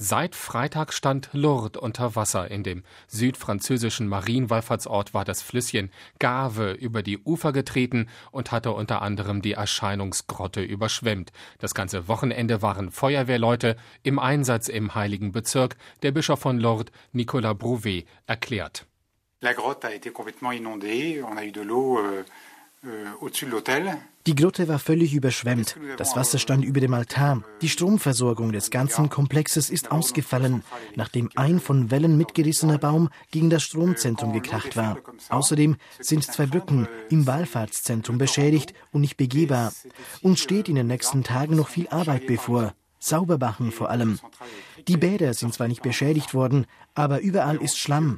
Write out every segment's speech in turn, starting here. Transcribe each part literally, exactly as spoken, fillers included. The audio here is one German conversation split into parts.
Seit Freitag stand Lourdes unter Wasser. In dem südfranzösischen Marienwallfahrtsort war das Flüsschen Gave über die Ufer getreten und hatte unter anderem die Erscheinungsgrotte überschwemmt. Das ganze Wochenende waren Feuerwehrleute im Einsatz im heiligen Bezirk. Der Bischof von Lourdes, Nicolas Brouvet, erklärt. La grotte a été complètement inondée. On a eu de l'eau euh, euh, au-dessus de l'hôtel. Die Grotte war völlig überschwemmt. Das Wasser stand über dem Altar. Die Stromversorgung des ganzen Komplexes ist ausgefallen, nachdem ein von Wellen mitgerissener Baum gegen das Stromzentrum gekracht war. Außerdem sind zwei Brücken im Wallfahrtszentrum beschädigt und nicht begehbar. Uns steht in den nächsten Tagen noch viel Arbeit bevor. Sauber machen vor allem. Die Bäder sind zwar nicht beschädigt worden, aber überall ist Schlamm.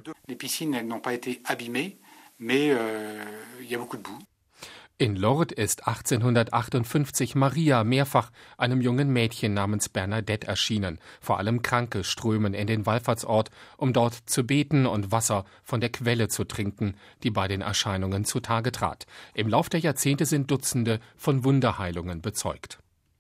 In Lourdes ist achtzehnhundertachtundfünfzig Maria mehrfach einem jungen Mädchen namens Bernadette erschienen. Vor allem Kranke strömen in den Wallfahrtsort, um dort zu beten und Wasser von der Quelle zu trinken, die bei den Erscheinungen zutage trat. Im Lauf der Jahrzehnte sind Dutzende von Wunderheilungen bezeugt.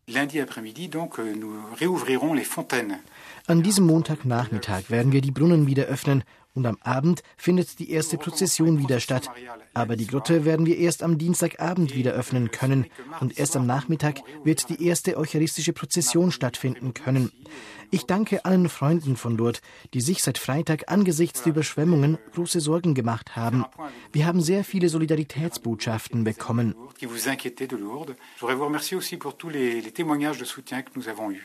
An diesem Montagnachmittag werden wir die Brunnen wieder öffnen und am Abend findet die erste Prozession wieder statt. Aber die Grotte werden wir erst am Dienstagabend wieder öffnen können und erst am Nachmittag wird die erste eucharistische Prozession stattfinden können. Ich danke allen Freunden von Lourdes, die sich seit Freitag angesichts der Überschwemmungen große Sorgen gemacht haben. Wir haben sehr viele Solidaritätsbotschaften bekommen.